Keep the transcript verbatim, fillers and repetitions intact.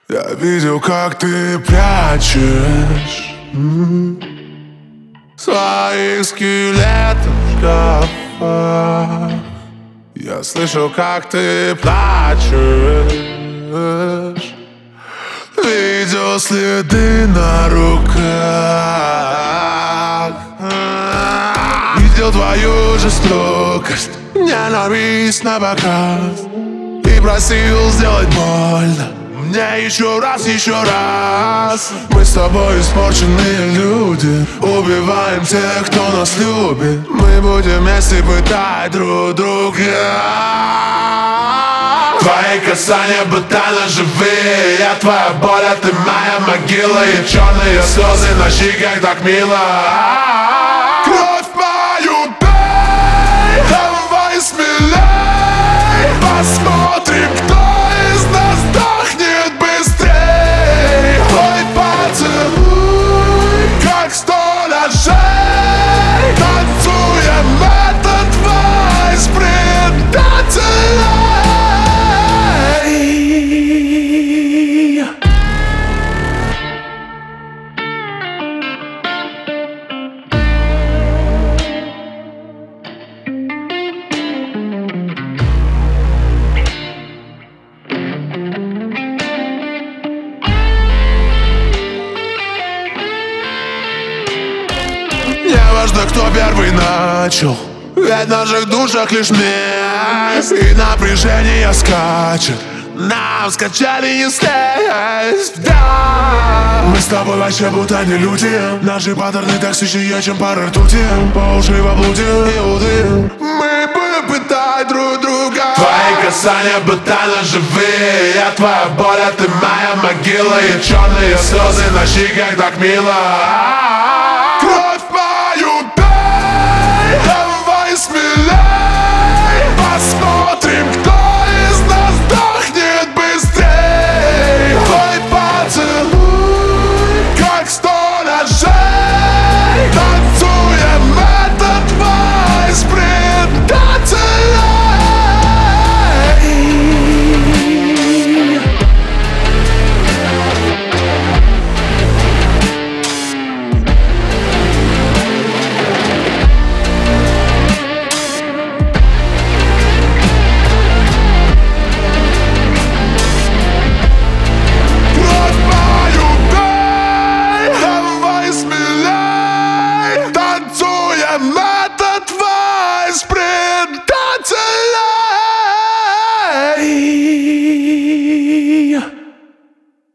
Я видел, как ты прячешь м-м, своих скелетов в шкафах. Я слышал, как ты плачешь. Видел следы на руках. Видел твою жестокость, ненависть на показ. И просил сделать больно мне еще раз, еще раз. Мы с тобой испорченные люди, убиваем тех, кто нас любит. Мы будем вместе пытать друг друга. Твои касания будто ножевые. Я твоя боль, а ты моя могила. И черные слезы на щеках так мило. Кровь мою дай, давай смелей. Посмотрим, кто из нас дохнет быстрей. Твой поцелуй, как сто ножей. Танцуем этот вальс предателей. Не важно, кто первый начал, ведь в наших душах лишь месть. И напряжение скачет, нам скачали не слезть, да. Мы с тобой вообще будто не люди. Наши паттерны токсичнее, чем пары ртути. По уши во блуде и уды. Мы будем пытать друг друга. Твои касания будто ножевые. Я твоя боль, а ты моя могила. И черные слезы на щеках так мило.